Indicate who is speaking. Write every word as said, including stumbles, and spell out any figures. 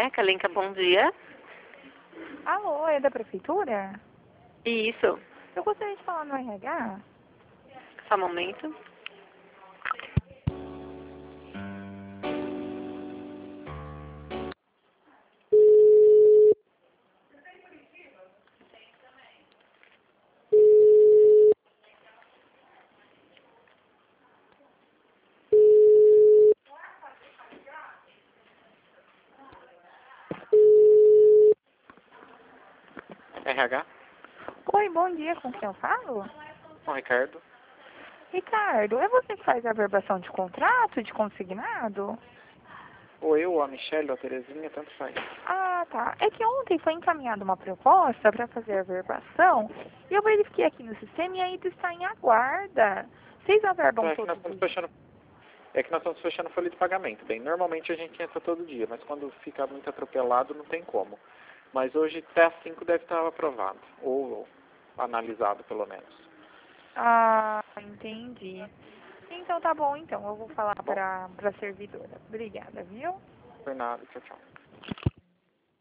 Speaker 1: É, Kalinka, bom dia.
Speaker 2: Alô, é da prefeitura?
Speaker 1: Isso.
Speaker 2: Eu gostaria de falar no R H.
Speaker 1: Só um momento. R H?
Speaker 2: Oi, bom dia, com quem eu falo?
Speaker 1: Com o Ricardo.
Speaker 2: Ricardo, é você que faz a averbação de contrato, de consignado?
Speaker 1: Ou eu, ou a Michelle, ou a Terezinha, tanto faz.
Speaker 2: Ah, tá. É que ontem foi encaminhada uma proposta para fazer a averbação e eu verifiquei aqui no sistema e ainda está em aguarda. Vocês averbam
Speaker 1: É que nós
Speaker 2: todos
Speaker 1: estamos
Speaker 2: os
Speaker 1: fechando, é que nós estamos fechando folha de pagamento. Bem, normalmente a gente entra todo dia, mas quando fica muito atropelado não tem como. Mas hoje até às cinco deve estar aprovado, ou analisado pelo menos.
Speaker 2: Ah, entendi. Então tá bom, então. Eu vou falar
Speaker 1: Tá bom?
Speaker 2: para a servidora. Obrigada, viu?
Speaker 1: Por nada, tchau, tchau.